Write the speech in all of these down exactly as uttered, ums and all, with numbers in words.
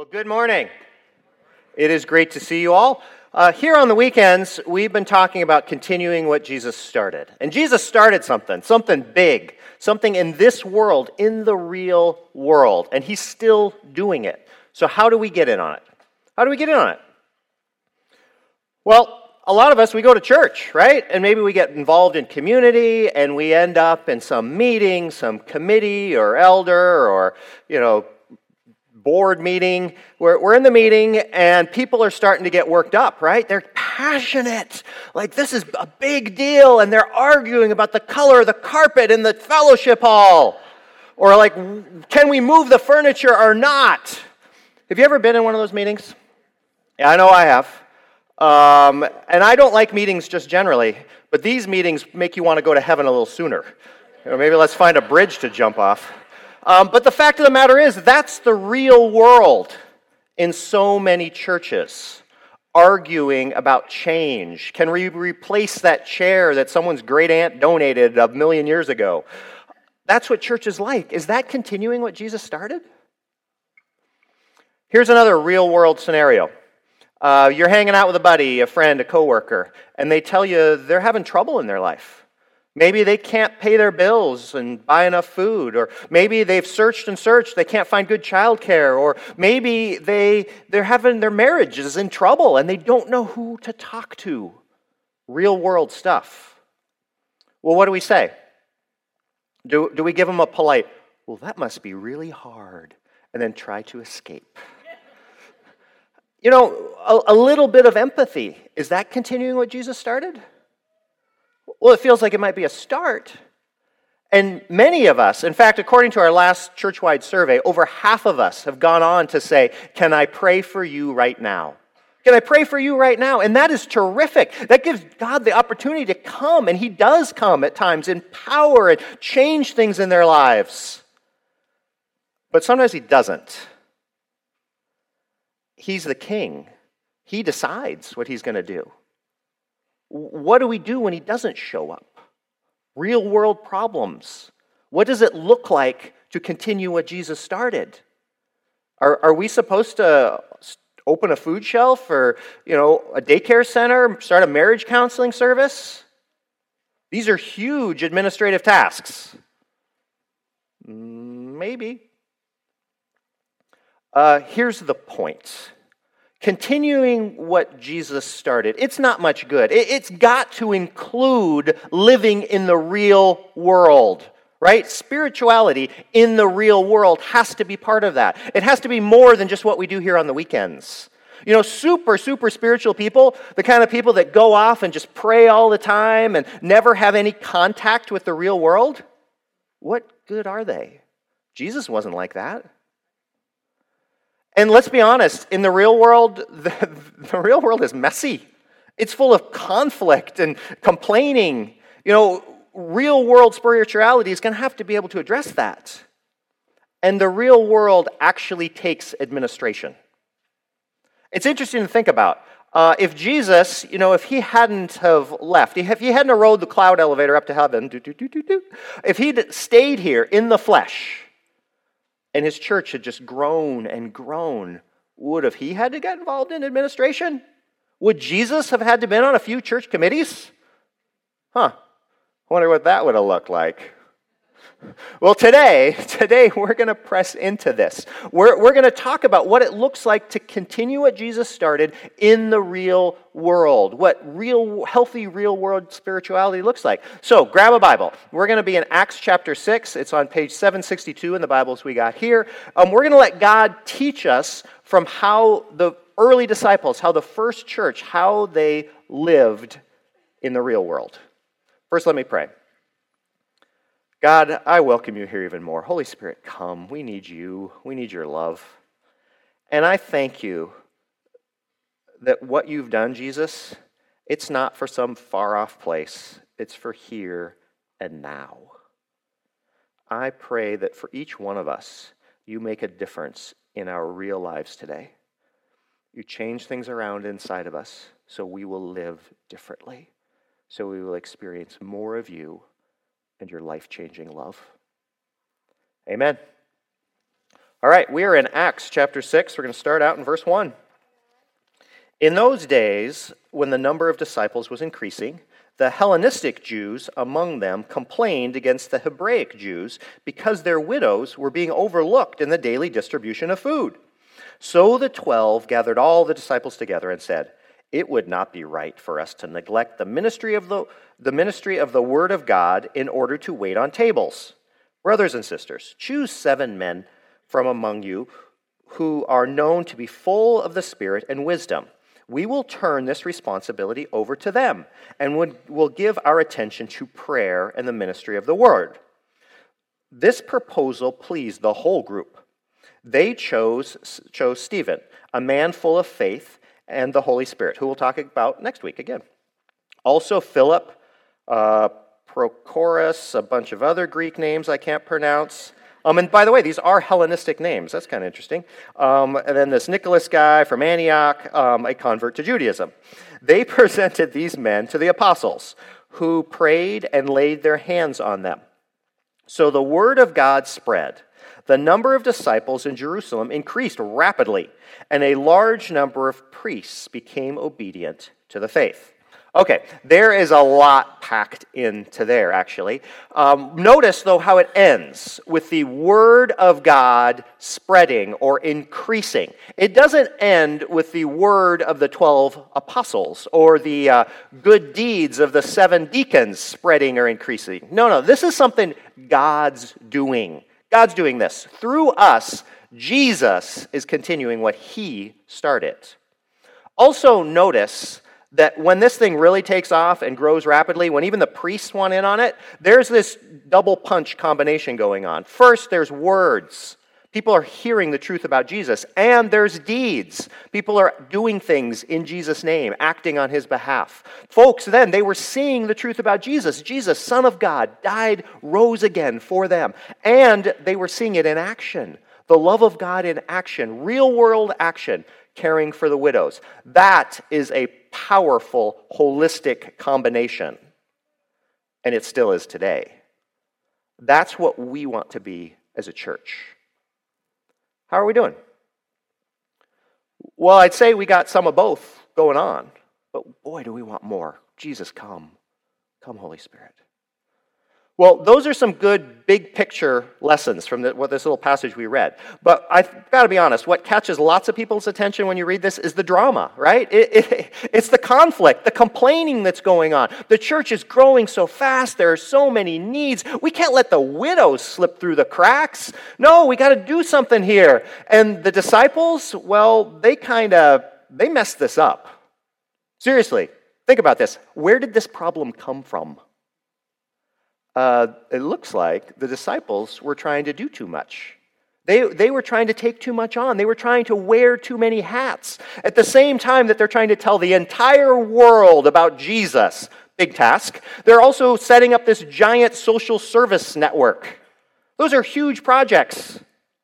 Well, good morning. It is great to see you all. Uh, here on the weekends, we've been talking about continuing what Jesus started. And Jesus started something, something big, something in this world, in the real world. And he's still doing it. So how do we get in on it? How do we get in on it? Well, a lot of us, we go to church, right? And maybe we get involved in community and we end up in some meeting, some committee or elder or, you know, board meeting. We're, we're in the meeting and people are starting to get worked up, right? They're passionate. Like this is a big deal and they're arguing about the color of the carpet in the fellowship hall. Or like, can we move the furniture or not? Have you ever been in one of those meetings? Yeah, I know I have. Um, and I don't like meetings just generally, but these meetings make you want to go to heaven a little sooner. You know, maybe let's find a bridge to jump off. Um, but the fact of the matter is, that's the real world in so many churches, arguing about change. Can we replace that chair that someone's great aunt donated a million years ago? That's what church is like. Is that continuing what Jesus started? Here's another real world scenario. Uh, you're hanging out with a buddy, a friend, a coworker, and they tell you they're having trouble in their life. Maybe they can't pay their bills and buy enough food, or maybe they've searched and searched, they can't find good childcare, or maybe they, they're having their marriage is in trouble and they don't know who to talk to. Real world stuff. Well, what do we say? Do, do we give them a polite, well, that must be really hard, and then try to escape? You know, a, a little bit of empathy, is that continuing what Jesus started? Well, it feels like it might be a start. And many of us, in fact, according to our last church-wide survey, over half of us have gone on to say, can I pray for you right now? Can I pray for you right now? And that is terrific. That gives God the opportunity to come, and he does come at times, empower and change things in their lives. But sometimes he doesn't. He's the king. He decides what he's going to do. What do we do when he doesn't show up? Real world problems. What does it look like to continue what Jesus started? Are, are we supposed to open a food shelf or, you know, a daycare center, start a marriage counseling service? These are huge administrative tasks. Maybe. Uh, here's the point. Continuing what Jesus started, it's not much good. It's got to include living in the real world, right? Spirituality in the real world has to be part of that. It has to be more than just what we do here on the weekends. You know, super, super spiritual people, the kind of people that go off and just pray all the time and never have any contact with the real world, what good are they? Jesus wasn't like that. And let's be honest, in the real world, the, the real world is messy. It's full of conflict and complaining. You know, real world spirituality is going to have to be able to address that. And the real world actually takes administration. It's interesting to think about. Uh, if Jesus, you know, if he hadn't have left, if he hadn't rode the cloud elevator up to heaven, doo, doo, doo, doo, doo, if he'd stayed here in the flesh, and his church had just grown and grown, would have he had to get involved in administration? Would Jesus have had to been on a few church committees? Huh. I wonder what that would have looked like. Well, today, today we're going to press into this. We're, we're going to talk about what it looks like to continue what Jesus started in the real world, what real, healthy real world spirituality looks like. So grab a Bible. We're going to be in Acts chapter six. It's on page seven sixty-two in the Bibles we got here. Um, we're going to let God teach us from how the early disciples, how the first church, how they lived in the real world. First, let me pray. God, I welcome you here even more. Holy Spirit, come. We need you. We need your love. And I thank you that what you've done, Jesus, it's not for some far-off place. It's for here and now. I pray that for each one of us, you make a difference in our real lives today. You change things around inside of us so we will live differently, so we will experience more of you and your life-changing love. Amen. All right, we are in Acts chapter six. We're going to start out in verse one. In those days, when the number of disciples was increasing, the Hellenistic Jews among them complained against the Hebraic Jews because their widows were being overlooked in the daily distribution of food. So the twelve gathered all the disciples together and said, "It would not be right for us to neglect the ministry of the, the ministry of the Word of God in order to wait on tables. Brothers and sisters, choose seven men from among you who are known to be full of the Spirit and wisdom. We will turn this responsibility over to them, and will give our attention to prayer and the ministry of the Word." This proposal pleased the whole group. They chose, chose Stephen, a man full of faith and the Holy Spirit, who we'll talk about next week again. Also Philip, uh, Prochorus, a bunch of other Greek names I can't pronounce. Um, and by the way, these are Hellenistic names. That's kind of interesting. Um, and then this Nicholas guy from Antioch, um, a convert to Judaism. They presented these men to the apostles, who prayed and laid their hands on them. So the word of God spread. The number of disciples in Jerusalem increased rapidly, and a large number of priests became obedient to the faith. Okay, there is a lot packed into there, actually. Um, notice, though, how it ends with the word of God spreading or increasing. It doesn't end with the word of the twelve apostles or the uh, good deeds of the seven deacons spreading or increasing. No, no, this is something God's doing. God's doing this. Through us, Jesus is continuing what he started. Also notice that when this thing really takes off and grows rapidly, when even the priests want in on it, there's this double punch combination going on. First, there's words. People are hearing the truth about Jesus. And there's deeds. People are doing things in Jesus' name, acting on his behalf. Folks, then, they were seeing the truth about Jesus. Jesus, Son of God, died, rose again for them. And they were seeing it in action. The love of God in action, real-world action, caring for the widows. That is a powerful, holistic combination. And it still is today. That's what we want to be as a church. How are we doing? Well, I'd say we got some of both going on. But boy, do we want more. Jesus, come. Come, Holy Spirit. Well, those are some good big picture lessons from the, what this little passage we read. But I've got to be honest, what catches lots of people's attention when you read this is the drama, right? It, it, it's the conflict, the complaining that's going on. The church is growing so fast. There are so many needs. We can't let the widows slip through the cracks. No, we got to do something here. And the disciples, well, they kind of, they messed this up. Seriously, think about this. Where did this problem come from? Uh, it looks like the disciples were trying to do too much. They, they were trying to take too much on. They were trying to wear too many hats. At the same time that they're trying to tell the entire world about Jesus, big task, they're also setting up this giant social service network. Those are huge projects.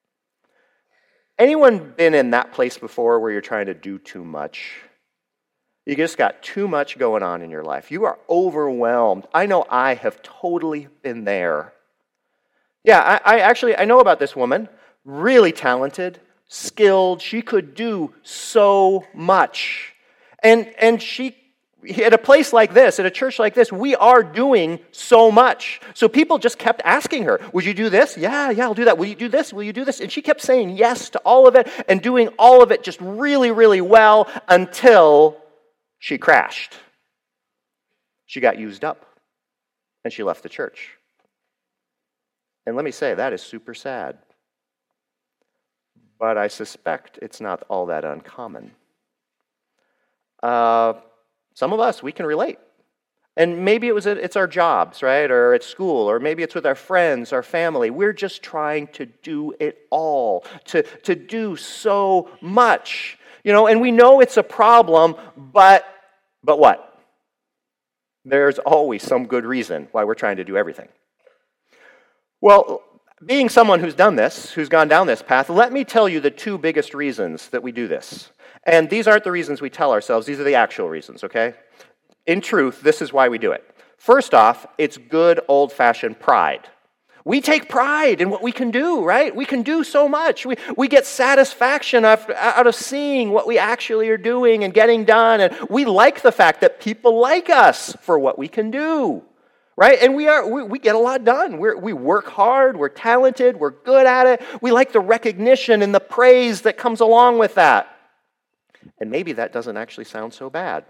Anyone been in that place before where you're trying to do too much? You just got too much going on in your life. You are overwhelmed. I know I have totally been there. Yeah, I, I actually, I know about this woman. Really talented, skilled. She could do so much. And, and she, at a place like this, at a church like this, we are doing so much. So people just kept asking her, would you do this? Yeah, yeah, I'll do that. Will you do this? Will you do this? And she kept saying yes to all of it and doing all of it just really, really well until she crashed. She got used up, and she left the church. And let me say, that is super sad. But I suspect it's not all that uncommon. Uh, some of us, we can relate. And maybe it was it's our jobs, right? Or at school, or maybe it's with our friends, our family. We're just trying to do it all, to, to do so much. You know, and we know it's a problem, but but what? There's always some good reason why we're trying to do everything. Well, being someone who's done this, who's gone down this path, let me tell you the two biggest reasons that we do this. And these aren't the reasons we tell ourselves, these are the actual reasons, okay? In truth, this is why we do it. First off, it's good old-fashioned pride. We take pride in what we can do, right? We can do so much. We, we get satisfaction out, out of seeing what we actually are doing and getting done. And we like the fact that people like us for what we can do, right? And we are we, we get a lot done. We're, we work hard. We're talented. We're good at it. We like the recognition and the praise that comes along with that. And maybe that doesn't actually sound so bad.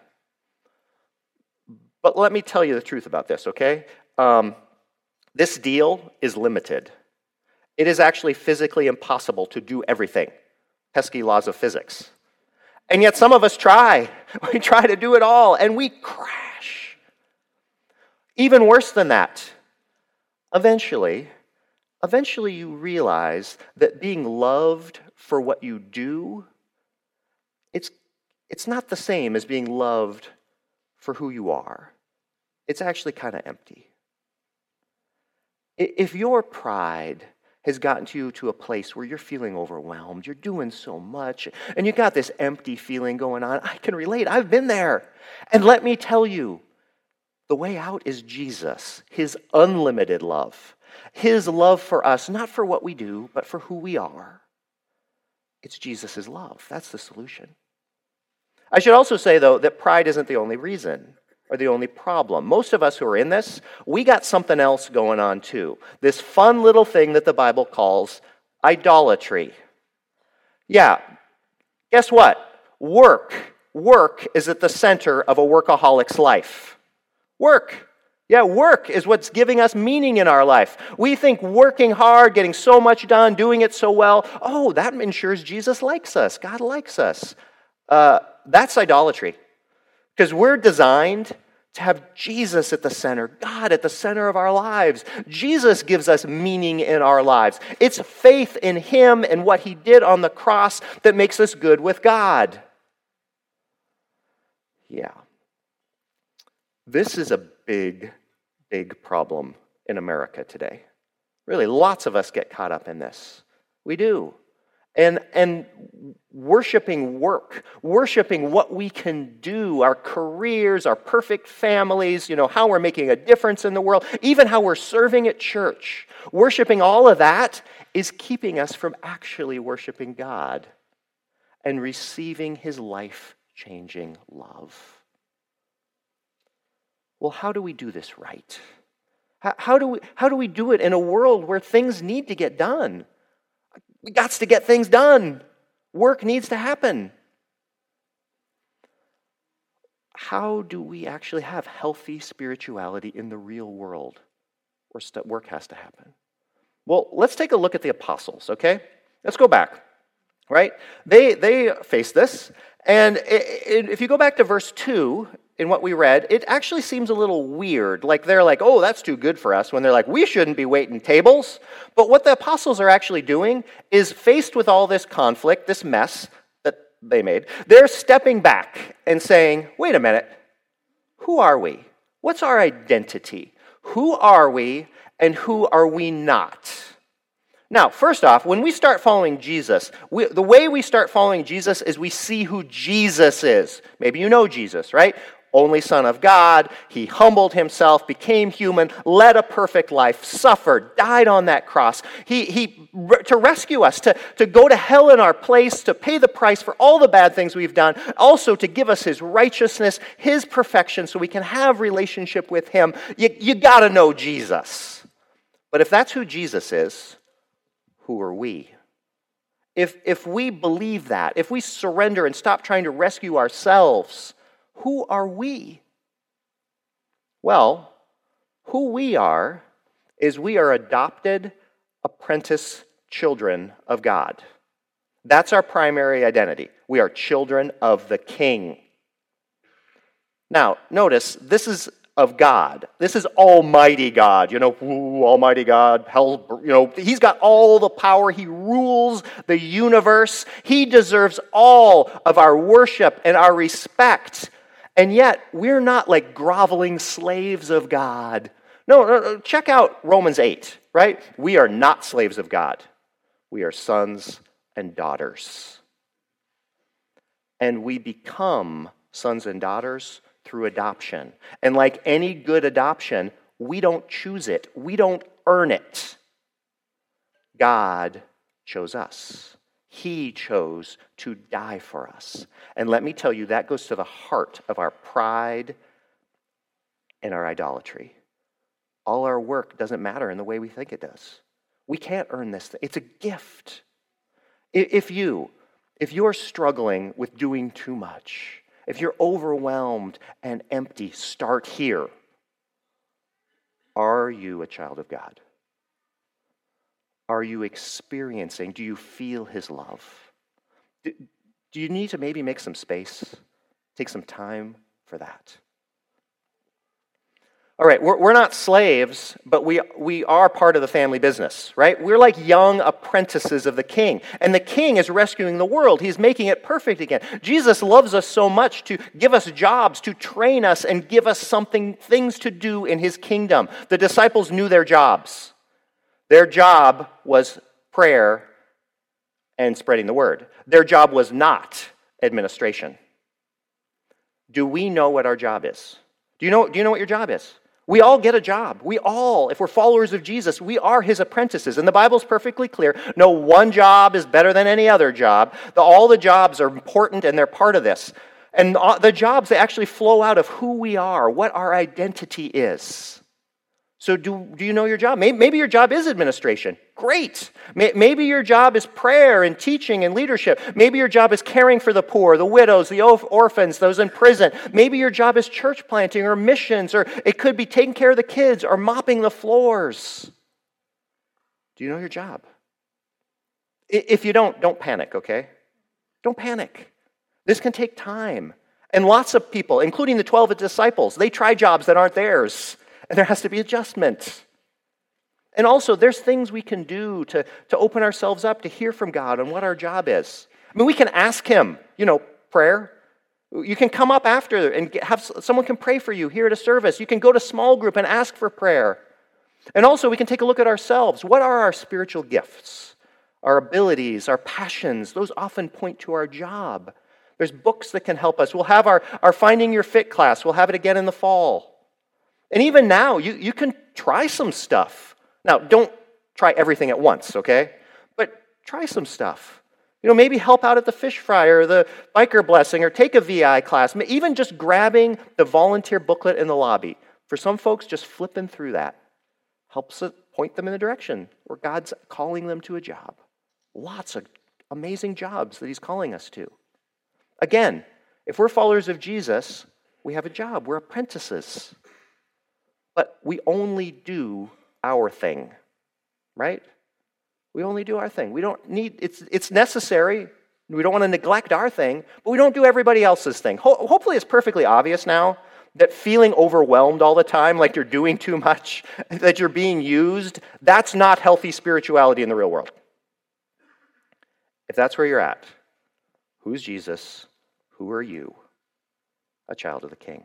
But let me tell you the truth about this, okay? Um, This deal is limited. It is actually physically impossible to do everything. Pesky laws of physics. And yet some of us try. We try to do it all, and we crash. Even worse than that, eventually, eventually you realize that being loved for what you do, it's, it's not the same as being loved for who you are. It's actually kind of empty. If your pride has gotten to you to a place where you're feeling overwhelmed, you're doing so much, and you got this empty feeling going on, I can relate. I've been there. And let me tell you, the way out is Jesus, his unlimited love, his love for us, not for what we do, but for who we are. It's Jesus' love. That's the solution. I should also say, though, that pride isn't the only reason or the only problem. Most of us who are in this, we got something else going on too. This fun little thing that the Bible calls idolatry. Yeah, guess what? Work. Work is at the center of a workaholic's life. Work. Yeah, work is what's giving us meaning in our life. We think working hard, getting so much done, doing it so well, oh, that ensures Jesus likes us. God likes us. Uh, that's idolatry. Because we're designed to have Jesus at the center, God at the center of our lives. Jesus gives us meaning in our lives. It's faith in him and what he did on the cross that makes us good with God. Yeah. This is a big, big problem in America today. Really, lots of us get caught up in this. We do. And, and worshiping work, worshiping what we can do, our careers, our perfect families, you know, how we're making a difference in the world, even how we're serving at church. Worshiping all of that is keeping us from actually worshiping God and receiving his life-changing love. Well, how do we do this right? How, how do we, how do we do it in a world where things need to get done? We got to get things done. Work needs to happen. How do we actually have healthy spirituality in the real world where work has to happen? Well, let's take a look at the apostles, okay? Let's go back, right? They, they faced this, and if you go back to verse two, in what we read, it actually seems a little weird. Like they're like, oh, that's too good for us, when they're like, we shouldn't be waiting tables. But what the apostles are actually doing is, faced with all this conflict, this mess that they made, they're stepping back and saying, wait a minute, who are we? What's our identity? Who are we and who are we not? Now, first off, when we start following Jesus, we, the way we start following Jesus is we see who Jesus is. Maybe you know Jesus, right? Only Son of God, he humbled himself, became human, led a perfect life, suffered, died on that cross. He, he to rescue us, to, to go to hell in our place, to pay the price for all the bad things we've done, also to give us his righteousness, his perfection, so we can have relationship with him. You, you got to know Jesus. But if that's who Jesus is, who are we? If, if we believe that, if we surrender and stop trying to rescue ourselves, who are we? Well, who we are is we are adopted apprentice children of God. That's our primary identity. We are children of the King. Now, notice, this is of God. This is Almighty God. You know, ooh, Almighty God, hell, you know, he's got all the power. He rules the universe. He deserves all of our worship and our respect. And yet, we're not like groveling slaves of God. No, no, no, check out Romans eight, right? We are not slaves of God. We are sons and daughters. And we become sons and daughters through adoption. And like any good adoption, we don't choose it. We don't earn it. God chose us. He chose to die for us. And let me tell you, that goes to the heart of our pride and our idolatry. All our work doesn't matter in the way we think it does. We can't earn this thing. It's a gift. If you, if you're struggling with doing too much, if you're overwhelmed and empty, start here. Are you a child of God? Are you experiencing, do you feel his love? Do, do you need to maybe make some space? Take some time for that. All right, we're, we're not slaves, but we, we are part of the family business, right? We're like young apprentices of the king. And the king is rescuing the world. He's making it perfect again. Jesus loves us so much to give us jobs, to train us, and give us something, things to do in his kingdom. The disciples knew their jobs. Their job was prayer and spreading the word. Their job was not administration. Do we know what our job is? Do you know, do you know what your job is? We all get a job. We all, if we're followers of Jesus, we are his apprentices. And the Bible's perfectly clear. No one job is better than any other job. The, all the jobs are important and they're part of this. And the, the jobs, they actually flow out of who we are, what our identity is. So do, do you know your job? Maybe, maybe your job is administration. Great. Maybe your job is prayer and teaching and leadership. Maybe your job is caring for the poor, the widows, the orphans, those in prison. Maybe your job is church planting or missions, or it could be taking care of the kids or mopping the floors. Do you know your job? If you don't, don't panic, okay? Don't panic. This can take time. And lots of people, including the twelve disciples, they try jobs that aren't theirs. And there has to be adjustment. And also, there's things we can do to, to open ourselves up to hear from God on what our job is. I mean, we can ask him, you know, prayer. You can come up after and get, have someone can pray for you here at a service. You can go to small group and ask for prayer. And also, we can take a look at ourselves. What are our spiritual gifts? Our abilities, our passions, those often point to our job. There's books that can help us. We'll have our, our Finding Your Fit class. We'll have it again in the fall. And even now, you, you can try some stuff. Now, don't try everything at once, okay? But try some stuff. You know, maybe help out at the fish fry or the biker blessing or take a V I class. Even just grabbing the volunteer booklet in the lobby. For some folks, just flipping through that helps point them in the direction where God's calling them to a job. Lots of amazing jobs that he's calling us to. Again, if we're followers of Jesus, we have a job. We're apprentices. But we only do our thing, right? We only do our thing. We don't need, it's it's necessary. We don't want to neglect our thing, but we don't do everybody else's thing. Ho- hopefully it's perfectly obvious now that feeling overwhelmed all the time, like you're doing too much, that you're being used, that's not healthy spirituality in the real world. If that's where you're at, who's Jesus? Who are you? A child of the King.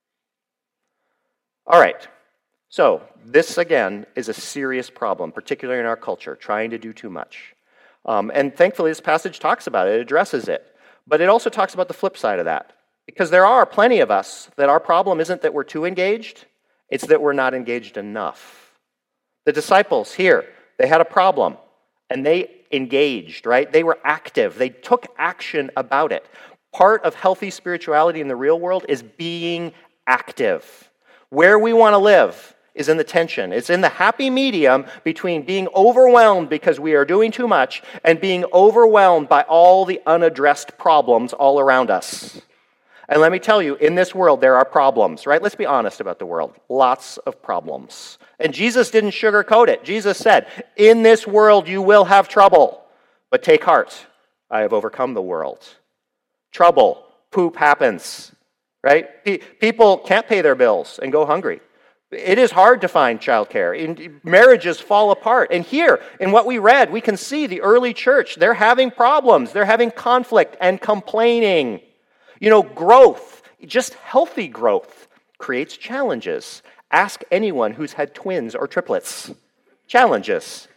All right, so this, again, is a serious problem, particularly in our culture, trying to do too much. Um, and thankfully, this passage talks about it, it addresses it. But it also talks about the flip side of that. Because there are plenty of us that our problem isn't that we're too engaged, it's that we're not engaged enough. The disciples here, they had a problem, and they engaged, right? They were active. They took action about it. Part of healthy spirituality in the real world is being active. Where we want to live is in the tension. It's in the happy medium between being overwhelmed because we are doing too much and being overwhelmed by all the unaddressed problems all around us. And let me tell you, in this world, there are problems, right? Let's be honest about the world. Lots of problems. And Jesus didn't sugarcoat it. Jesus said, in this world you will have trouble, but take heart. I have overcome the world. Trouble, poop happens. Right? People can't pay their bills and go hungry. It is hard to find childcare. Marriages fall apart. And here, in what we read, we can see the early church. They're having problems. They're having conflict and complaining. You know, growth, just healthy growth, creates challenges. Ask anyone who's had twins or triplets. Challenges.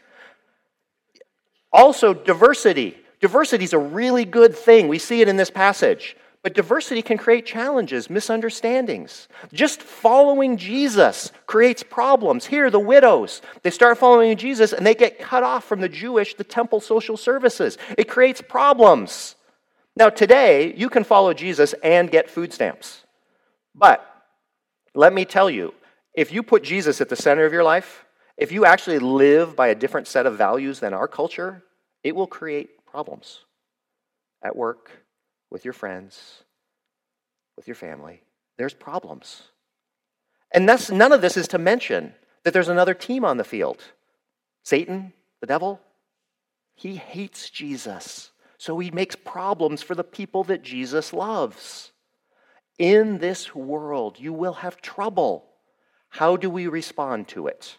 Also, diversity. Diversity is a really good thing. We see it in this passage. But diversity can create challenges, misunderstandings. Just following Jesus creates problems. Here, the widows, they start following Jesus and they get cut off from the Jewish, the temple social services. It creates problems. Now, today, you can follow Jesus and get food stamps. But let me tell you, if you put Jesus at the center of your life, if you actually live by a different set of values than our culture, it will create problems at work, with your friends, with your family. There's problems. And that's, none of this is to mention that there's another team on the field. Satan, the devil, he hates Jesus. So he makes problems for the people that Jesus loves. In this world, you will have trouble. How do we respond to it?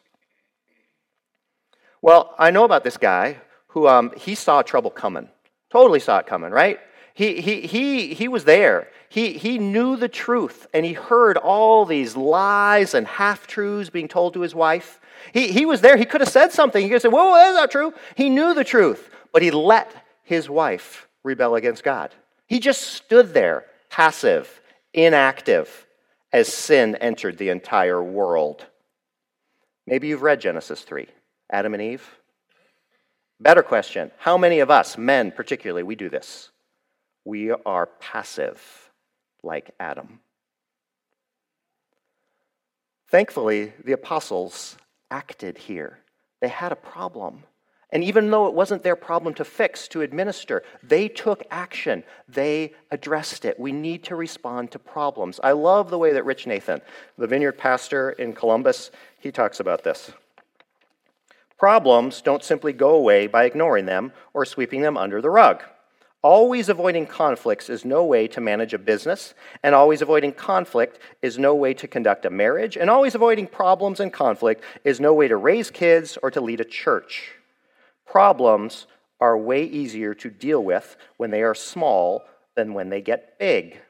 Well, I know about this guy who um, he saw trouble coming. Totally saw it coming, right? He, he, he, he was there. He, he knew the truth, and he heard all these lies and half-truths being told to his wife. He, he was there. He could have said something. He could have said, whoa, that's not true. He knew the truth, but he let his wife rebel against God. He just stood there, passive, inactive, as sin entered the entire world. Maybe you've read Genesis three, Adam and Eve. Better question, how many of us, men particularly, we do this? We are passive, like Adam. Thankfully, the apostles acted here. They had a problem. And even though it wasn't their problem to fix, to administer, they took action. They addressed it. We need to respond to problems. I love the way that Rich Nathan, the vineyard pastor in Columbus, he talks about this. Problems don't simply go away by ignoring them or sweeping them under the rug. Always avoiding conflicts is no way to manage a business, and always avoiding conflict is no way to conduct a marriage, and always avoiding problems and conflict is no way to raise kids or to lead a church. Problems are way easier to deal with when they are small than when they get big.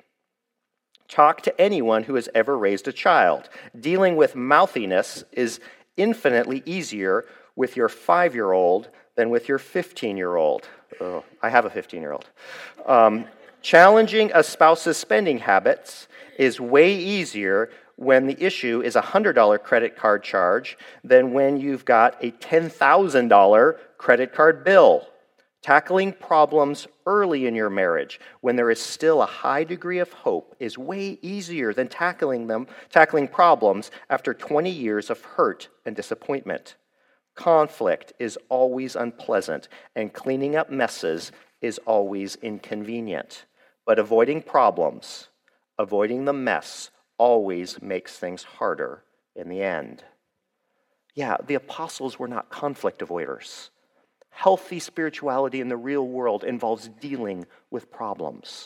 Talk to anyone who has ever raised a child. Dealing with mouthiness is infinitely easier with your five-year-old than with your fifteen-year-old. Oh, I have a fifteen-year-old. Um, challenging a spouse's spending habits is way easier when the issue is a one hundred dollars credit card charge than when you've got a ten thousand dollars credit card bill. Tackling problems early in your marriage when there is still a high degree of hope is way easier than tackling them, tackling problems after twenty years of hurt and disappointment. Conflict is always unpleasant, and cleaning up messes is always inconvenient. But avoiding problems, avoiding the mess, always makes things harder in the end. Yeah, the apostles were not conflict avoiders. Healthy spirituality in the real world involves dealing with problems.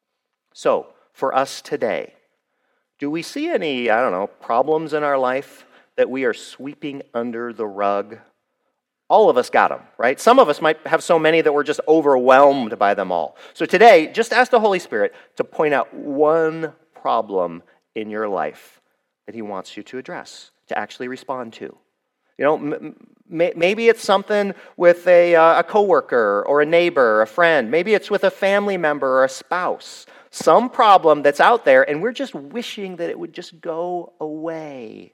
So, for us today, do we see any, I don't know, problems in our life that we are sweeping under the rug? All of us got them, right? Some of us might have so many that we're just overwhelmed by them all. So today, just ask the Holy Spirit to point out one problem in your life that he wants you to address, to actually respond to. You know, m- m- maybe it's something with a, uh, a coworker or a neighbor or a friend. Maybe it's with a family member or a spouse. Some problem that's out there, and we're just wishing that it would just go away.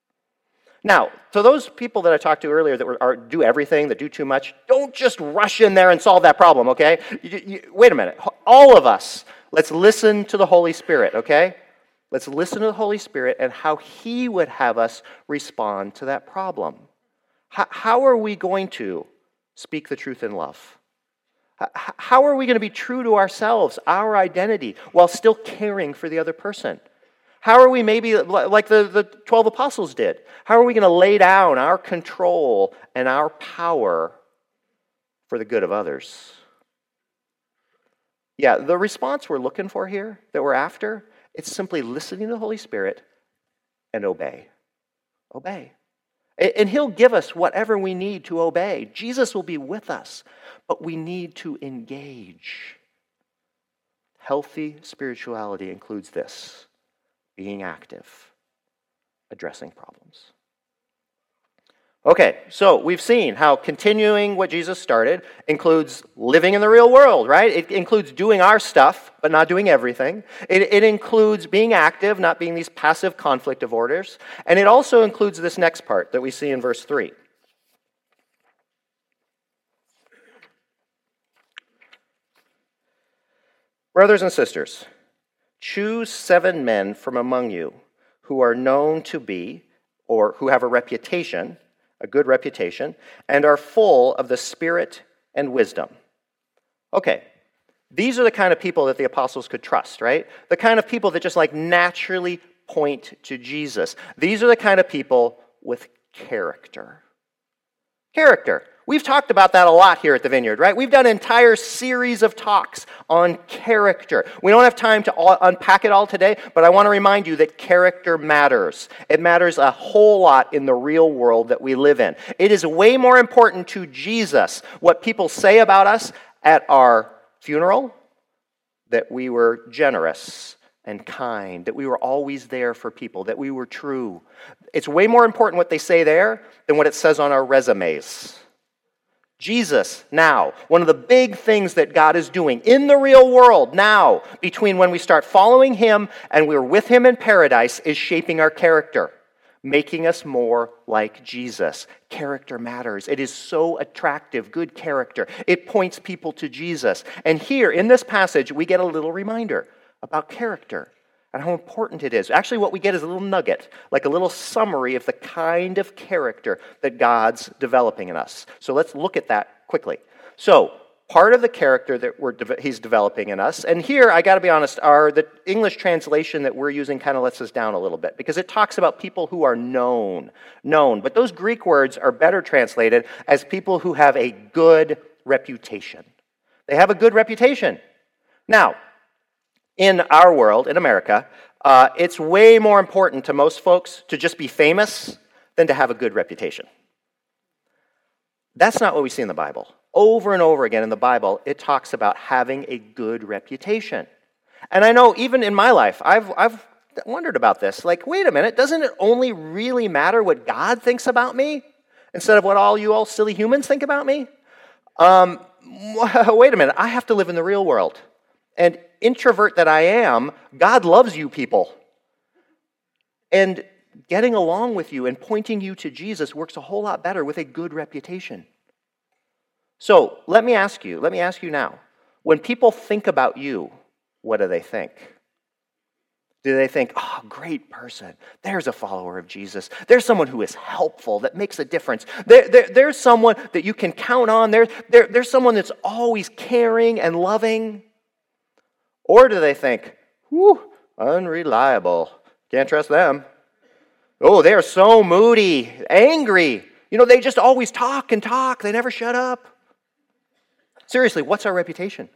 Now, to those people that I talked to earlier that were, are, do everything, that do too much, don't just rush in there and solve that problem, okay? You, you, wait a minute. All of us, let's listen to the Holy Spirit, okay? Let's listen to the Holy Spirit and how he would have us respond to that problem. How, how are we going to speak the truth in love? How, how are we going to be true to ourselves, our identity, while still caring for the other person? How are we maybe like the, the twelve apostles did? How are we going to lay down our control and our power for the good of others? Yeah, the response we're looking for here, that we're after, it's simply listening to the Holy Spirit and obey. Obey. And he'll give us whatever we need to obey. Jesus will be with us, but we need to engage. Healthy spirituality includes this: being active, addressing problems. Okay, so we've seen how continuing what Jesus started includes living in the real world, right? It includes doing our stuff, but not doing everything. It, it includes being active, not being these passive conflict avoiders. And it also includes this next part that we see in verse three. Brothers and sisters, choose seven men from among you who are known to be, or who have a reputation, a good reputation, and are full of the Spirit and wisdom. Okay, these are the kind of people that the apostles could trust, right? The kind of people that just like naturally point to Jesus. These are the kind of people with character. Character. We've talked about that a lot here at the Vineyard, right? We've done an entire series of talks on character. We don't have time to all unpack it all today, but I want to remind you that character matters. It matters a whole lot in the real world that we live in. It is way more important to Jesus what people say about us at our funeral, that we were generous and kind, that we were always there for people, that we were true. It's way more important what they say there than what it says on our resumes. Jesus now, one of the big things that God is doing in the real world now, between when we start following Him and we're with Him in paradise, is shaping our character, making us more like Jesus. Character matters. It is so attractive, good character. It points people to Jesus. And here in this passage, we get a little reminder about character and how important it is. Actually, what we get is a little nugget, like a little summary of the kind of character that God's developing in us. So let's look at that quickly. So, part of the character that we're de- he's developing in us, and here, I got to be honest, are the English translation that we're using kind of lets us down a little bit, because it talks about people who are known, known. But those Greek words are better translated as people who have a good reputation. They have a good reputation. Now, in our world, in America, uh, it's way more important to most folks to just be famous than to have a good reputation. That's not what we see in the Bible. Over and over again in the Bible, it talks about having a good reputation. And I know even in my life, I've, I've wondered about this. Like, wait a minute, doesn't it only really matter what God thinks about me instead of what all you all silly humans think about me? Um, wait a minute, I have to live in the real world. And introvert that I am, God loves you people. And getting along with you and pointing you to Jesus works a whole lot better with a good reputation. So let me ask you, let me ask you now, when people think about you, what do they think? Do they think, oh, great person, there's a follower of Jesus. There's someone who is helpful, that makes a difference. There, there, there's someone that you can count on. There, there, there's someone that's always caring and loving. Or do they think, whew, unreliable, can't trust them. Oh, they are so moody, angry. You know, they just always talk and talk. They never shut up. Seriously, what's our reputation?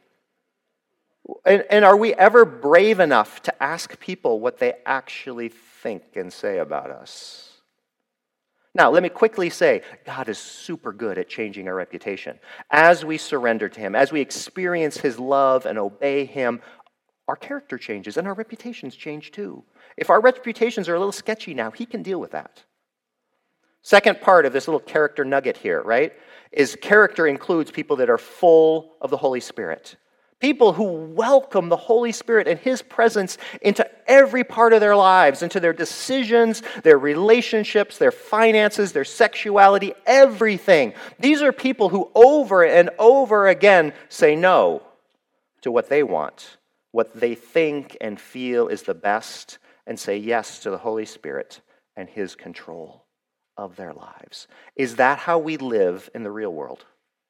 And, and are we ever brave enough to ask people what they actually think and say about us? Now, let me quickly say, God is super good at changing our reputation. As we surrender to Him, as we experience His love and obey Him, our character changes and our reputations change too. If our reputations are a little sketchy now, He can deal with that. Second part of this little character nugget here, right, is character includes people that are full of the Holy Spirit. People who welcome the Holy Spirit and His presence into every part of their lives, into their decisions, their relationships, their finances, their sexuality, everything. These are people who over and over again say no to what they want, what they think and feel is the best, and say yes to the Holy Spirit and His control of their lives. Is that how we live in the real world?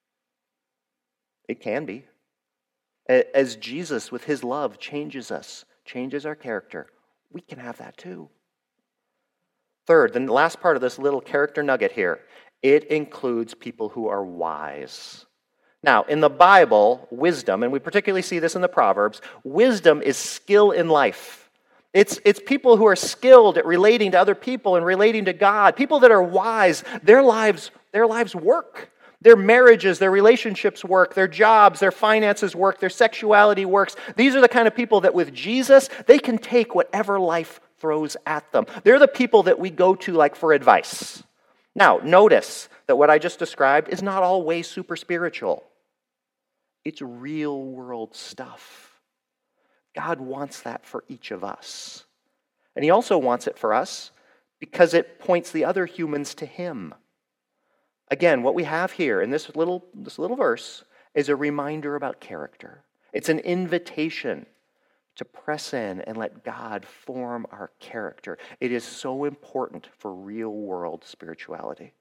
It can be. As Jesus, with His love, changes us, changes our character, we can have that too. Third, the last part of this little character nugget here, it includes people who are wise. Now, in the Bible, wisdom, and we particularly see this in the Proverbs, wisdom is skill in life. It's, it's people who are skilled at relating to other people and relating to God. People that are wise, their lives, their lives work. Their marriages, their relationships work, their jobs, their finances work, their sexuality works. These are the kind of people that with Jesus, they can take whatever life throws at them. They're the people that we go to like for advice. Now, notice that what I just described is not always super spiritual. It's real world stuff. God wants that for each of us. And he also wants it for us because it points the other humans to him. Again, what we have here in this little, this little verse is a reminder about character. It's an invitation to press in and let God form our character. It is so important for real-world spirituality.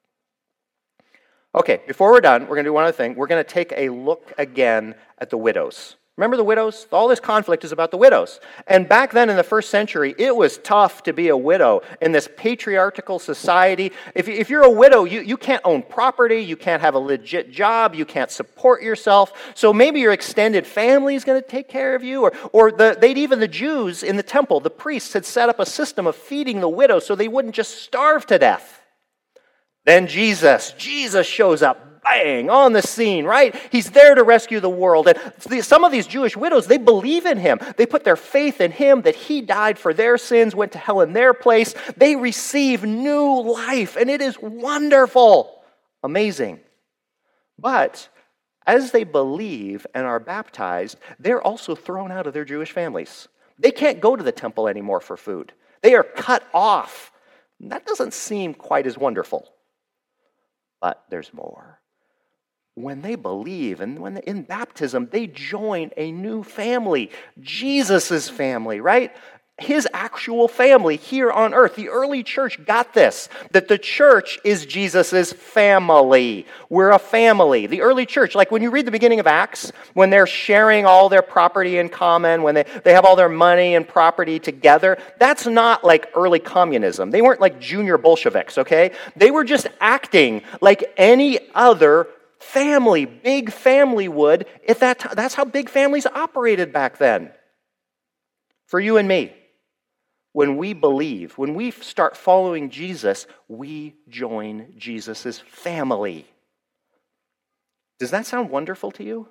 Okay, before we're done, we're going to do one other thing. We're going to take a look again at the widows. Remember the widows? All this conflict is about the widows. And back then in the first century, it was tough to be a widow in this patriarchal society. If, if you're a widow, you, you can't own property, you can't have a legit job, you can't support yourself. So maybe your extended family is going to take care of you. Or, or the, they'd even the Jews in the temple, the priests had set up a system of feeding the widows so they wouldn't just starve to death. Then Jesus, Jesus shows up. Bang, on the scene, right? He's there to rescue the world. And some of these Jewish widows, they believe in him. They put their faith in him, that he died for their sins, went to hell in their place. They receive new life, and it is wonderful. Amazing. But as they believe and are baptized, they're also thrown out of their Jewish families. They can't go to the temple anymore for food. They are cut off. That doesn't seem quite as wonderful. But there's more. When they believe and when they, in baptism, they join a new family, Jesus' family, right? His actual family here on earth. The early church got this, that the church is Jesus' family. We're a family. The early church, like when you read the beginning of Acts, when they're sharing all their property in common, when they, they have all their money and property together, that's not like early communism. They weren't like junior Bolsheviks, okay? They were just acting like any other family, big family would, if that t- that's how big families operated back then. For you and me, when we believe, when we start following Jesus, we join Jesus' family. Does that sound wonderful to you?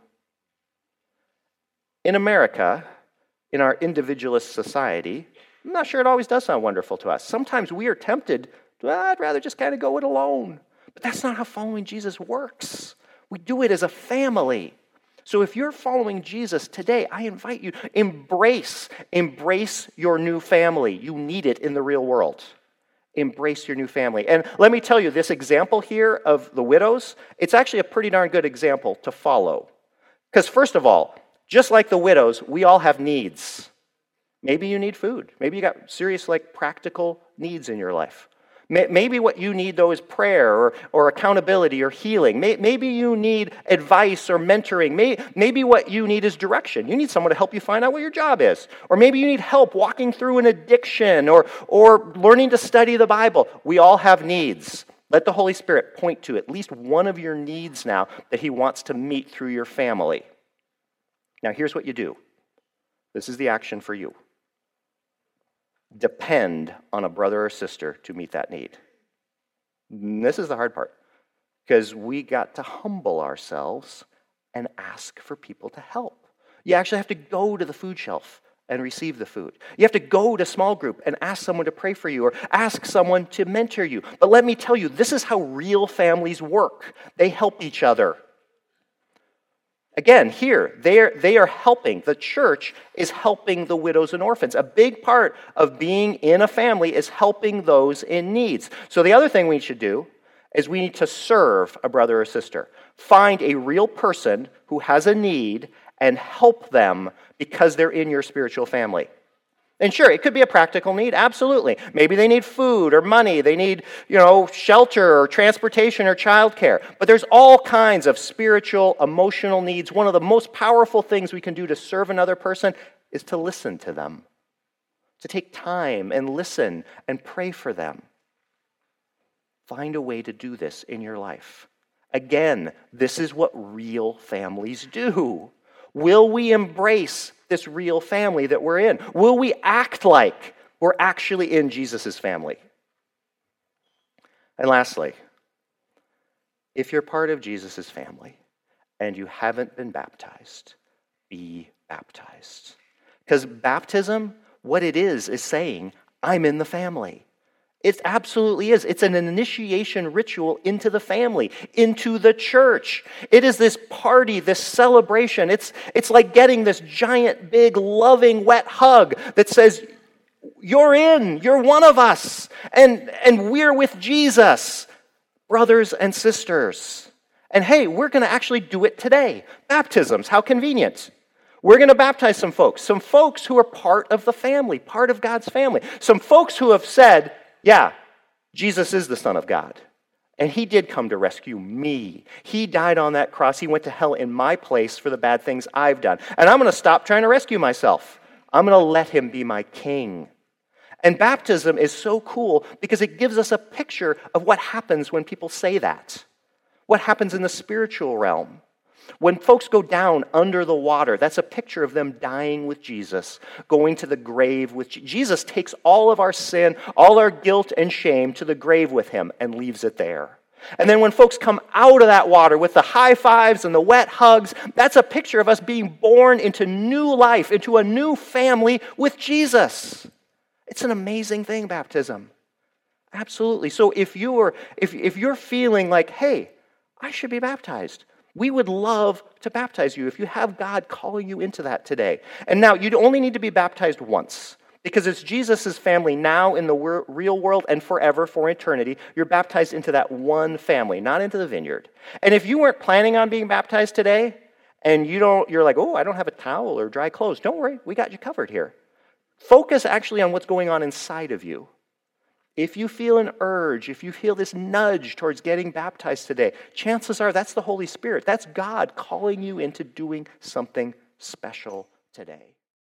In America, in our individualist society, I'm not sure it always does sound wonderful to us. Sometimes we are tempted, well, I'd rather just kind of go it alone. But that's not how following Jesus works. We do it as a family. So if you're following Jesus today, I invite you, embrace, embrace your new family. You need it in the real world. Embrace your new family. And let me tell you, this example here of the widows, it's actually a pretty darn good example to follow. Because first of all, just like the widows, we all have needs. Maybe you need food. Maybe you got serious, like, practical needs in your life. Maybe what you need, though, is prayer or, or accountability or healing. Maybe you need advice or mentoring. Maybe what you need is direction. You need someone to help you find out what your job is. Or maybe you need help walking through an addiction or, or learning to study the Bible. We all have needs. Let the Holy Spirit point to at least one of your needs now that he wants to meet through your family. Now, here's what you do. This is the action for you. Depend on a brother or sister to meet that need. And this is the hard part, because we got to humble ourselves and ask for people to help. You actually have to go to the food shelf and receive the food. You have to go to small group and ask someone to pray for you or ask someone to mentor you. But let me tell you, this is how real families work. They help each other. Again, here, they are, they are helping. The church is helping the widows and orphans. A big part of being in a family is helping those in needs. So the other thing we should do is we need to serve a brother or sister. Find a real person who has a need and help them because they're in your spiritual family. And sure, it could be a practical need, absolutely. Maybe they need food or money, they need, you know, shelter or transportation or childcare. But there's all kinds of spiritual, emotional needs. One of the most powerful things we can do to serve another person is to listen to them, to take time and listen and pray for them. Find a way to do this in your life. Again, this is what real families do. Will we embrace this real family that we're in? Will we act like we're actually in Jesus' family? And lastly, if you're part of Jesus' family and you haven't been baptized, be baptized. Because baptism, what it is, is saying, I'm in the family. It absolutely is. It's an initiation ritual into the family, into the church. It is this party, this celebration. It's, it's like getting this giant, big, loving, wet hug that says, you're in, you're one of us, and, and we're with Jesus, brothers and sisters. And hey, we're going to actually do it today. Baptisms, how convenient. We're going to baptize some folks, some folks who are part of the family, part of God's family, some folks who have said, yeah, Jesus is the Son of God, and he did come to rescue me. He died on that cross. He went to hell in my place for the bad things I've done. And I'm going to stop trying to rescue myself. I'm going to let him be my king. And baptism is so cool because it gives us a picture of what happens when people say that. What happens in the spiritual realm. When folks go down under the water, that's a picture of them dying with Jesus, going to the grave with Jesus. Jesus takes all of our sin, all our guilt and shame to the grave with him and leaves it there. And then when folks come out of that water with the high fives and the wet hugs, that's a picture of us being born into new life, into a new family with Jesus. It's an amazing thing, baptism. Absolutely. So if you're, if, if you're feeling like, hey, I should be baptized, we would love to baptize you if you have God calling you into that today. And now, you'd only need to be baptized once because it's Jesus' family now in the wor- real world and forever, for eternity. You're baptized into that one family, not into the vineyard. And if you weren't planning on being baptized today and you don't, you're like, oh, I don't have a towel or dry clothes, don't worry, we got you covered here. Focus actually on what's going on inside of you. If you feel an urge, if you feel this nudge towards getting baptized today, chances are that's the Holy Spirit. That's God calling you into doing something special today.